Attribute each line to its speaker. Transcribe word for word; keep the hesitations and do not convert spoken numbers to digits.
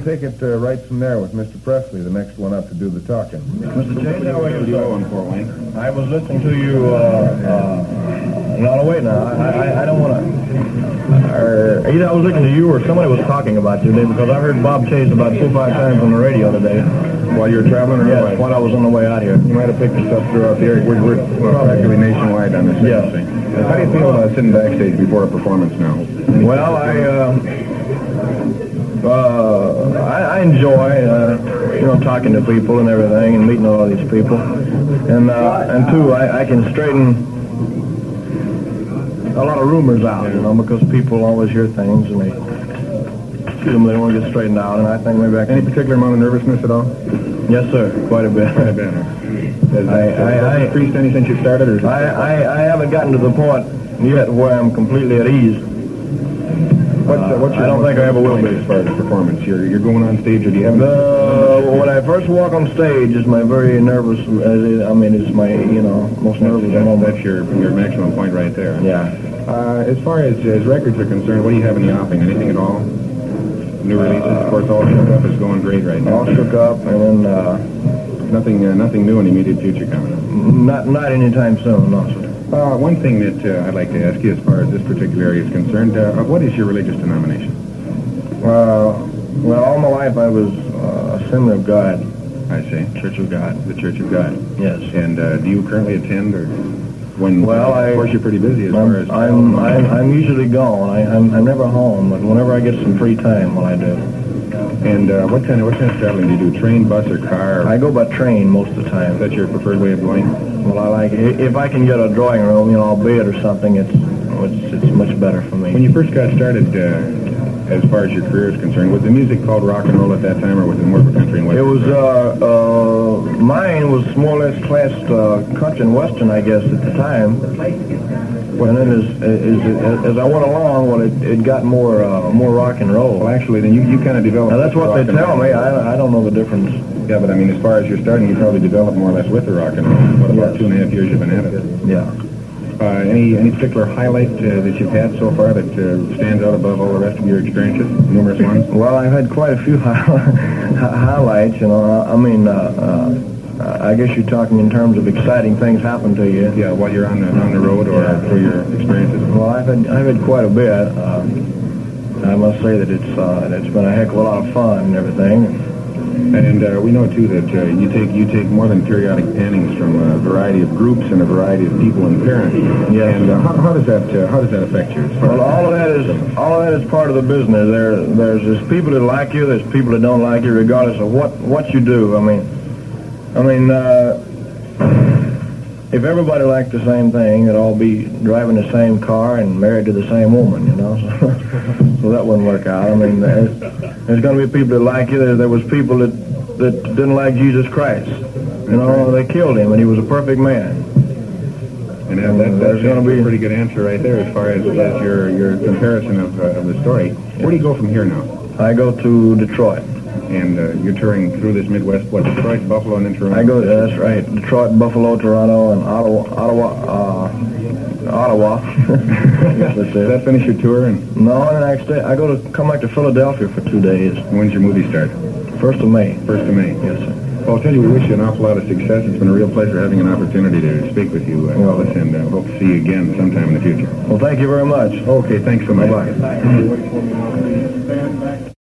Speaker 1: take it uh, right from there with Mister Presley, the next one up to do the talking.
Speaker 2: Mister Chase, how are you, sir?
Speaker 3: in Fort Wayne?
Speaker 2: I was listening to you, uh, uh, no, no, wait now, I, I, I don't want to, either I was listening to you or somebody was talking about you today, because I heard Bob Chase about four or five times on the radio today.
Speaker 1: While you were traveling, or
Speaker 2: Yes,
Speaker 1: what?
Speaker 2: while I was on the way out here.
Speaker 1: You might have picked us up throughout the area. We're, we're well, practically nationwide on this
Speaker 2: Yes.
Speaker 1: thing. How do you feel uh, sitting backstage before a performance now?
Speaker 2: Well, I, uh, uh, I, I enjoy, uh, you know, talking to people and everything and meeting all these people. And, uh, and two, I, I can straighten a lot of rumors out, you know, because people always hear things and they shoot them, they want to get straightened out, and I think maybe I can...
Speaker 1: Any particular amount of nervousness at all?
Speaker 2: Yes, sir, quite a bit.
Speaker 1: Quite a bit. Has
Speaker 2: I,
Speaker 1: that,
Speaker 2: I,
Speaker 1: has that
Speaker 2: I,
Speaker 1: increased any since you started? Or is it
Speaker 2: I, I, I haven't gotten to the point yet where I'm completely at ease.
Speaker 1: What's, uh, what's your
Speaker 2: I don't think I ever will be.
Speaker 1: as far as performance? You're, you're going on stage, or do you have...
Speaker 2: Uh, when I first walk on stage is my very nervous, uh, I mean, it's my, you know, most nervous
Speaker 1: that's,
Speaker 2: moment.
Speaker 1: that's your, your maximum point right there.
Speaker 2: Yeah.
Speaker 1: Uh, as far as, as records are concerned, what do you have in the offing? Anything at all? New releases,
Speaker 2: Uh,
Speaker 1: of course, All Shook Up is going great right now.
Speaker 2: All Shook Up, and then uh,
Speaker 1: Nothing, uh, nothing new in the immediate future coming up.
Speaker 2: not not anytime soon, no, sir.
Speaker 1: Uh, one thing that uh, I'd like to ask you as far as this particular area is concerned, uh, what is your religious denomination?
Speaker 2: Uh, well, all my life I was uh, Assembly of God.
Speaker 1: I see.
Speaker 2: Church of God.
Speaker 1: The Church of God.
Speaker 2: Yes.
Speaker 1: And uh, do you currently attend, or when?
Speaker 2: Well, I...
Speaker 1: Of course, you're pretty busy as
Speaker 2: I'm,
Speaker 1: far as...
Speaker 2: I'm, I'm, I'm usually gone. I, I'm, I'm never home, but whenever I get some free time, well, I do.
Speaker 1: And uh, what kind of what kind of traveling do you do? Train, bus, or car? Or
Speaker 2: I go by train most of the time.
Speaker 1: is that your preferred way of going?
Speaker 2: Well, I like it. If I can get a drawing room, you know, albeit or something, it's it's, it's much better for me.
Speaker 1: When you first got started, uh, as far as your career is concerned, was the music called rock and roll at that time, or was it more of a country and western?
Speaker 2: It was, uh, uh, mine was more or less classed uh, country and western, I guess, at the time. And then as, as, as I went along, well, it, it got more uh, more rock and roll.
Speaker 1: Well, actually, then you, you kind of developed...
Speaker 2: Now, that's what
Speaker 1: rock
Speaker 2: they
Speaker 1: and
Speaker 2: tell
Speaker 1: roll.
Speaker 2: me. I, I don't know the difference.
Speaker 1: Yeah, but I mean, as far as you're starting, you probably developed more or less with the rock and roll. What, about
Speaker 2: Yes.
Speaker 1: two and a half years you've been at it?
Speaker 2: Yeah.
Speaker 1: Uh, any any particular highlight uh, that you've had so far that uh, stands out above all the rest of your experiences? Numerous ones?
Speaker 2: Well, I've had quite a few highlights, you know. I mean, uh, uh, I guess you're talking in terms of exciting things happen to you.
Speaker 1: Yeah, while you're on the on the road or
Speaker 2: Yeah.
Speaker 1: through your experiences?
Speaker 2: Well, I've had I've had quite a bit. Uh, I must say that it's uh, it's been a heck of a lot of fun and everything.
Speaker 1: And uh, we know too that uh, you take you take more than periodic pannings from a variety of groups and a variety of people and parents.
Speaker 2: Yes.
Speaker 1: And uh, how, how does that uh, how does that affect you? As far
Speaker 2: Well,
Speaker 1: as-
Speaker 2: all of that is all of that is part of the business. There there's there's people that like you, there's people that don't like you, regardless of what what you do. I mean, I mean, uh, if everybody liked the same thing, they'd all be driving the same car and married to the same woman, you know. So, so that wouldn't work out. I mean, there's, there's going to be people that like you. There, there was people that that didn't like Jesus Christ. You know, they killed him, and he was a perfect man.
Speaker 1: And that, that,
Speaker 2: There's
Speaker 1: that's
Speaker 2: gonna
Speaker 1: a
Speaker 2: be-
Speaker 1: pretty good answer right there as far as, as your your comparison of, uh, of the story. Where do you go from here now?
Speaker 2: I go to Detroit.
Speaker 1: And uh, you're touring through this Midwest, what, Detroit, Buffalo, and then Toronto?
Speaker 2: I go, that's right, Detroit, Buffalo, Toronto, and Ottawa, Ottawa, uh, Ottawa. Yes, that's
Speaker 1: Does
Speaker 2: it.
Speaker 1: that finish your tour? And
Speaker 2: No, the next day, I go to, come back to Philadelphia for two days.
Speaker 1: when's your movie start?
Speaker 2: First of May.
Speaker 1: First of May.
Speaker 2: Yes, sir.
Speaker 1: Well, I'll tell you, we wish you an awful lot of success. It's been a real pleasure having an opportunity to speak with you, uh,
Speaker 2: Well-
Speaker 1: Elvis, and uh, hope to see you again sometime in the future.
Speaker 2: Well, thank you very much.
Speaker 1: Okay, thanks so much.
Speaker 2: Bye-bye.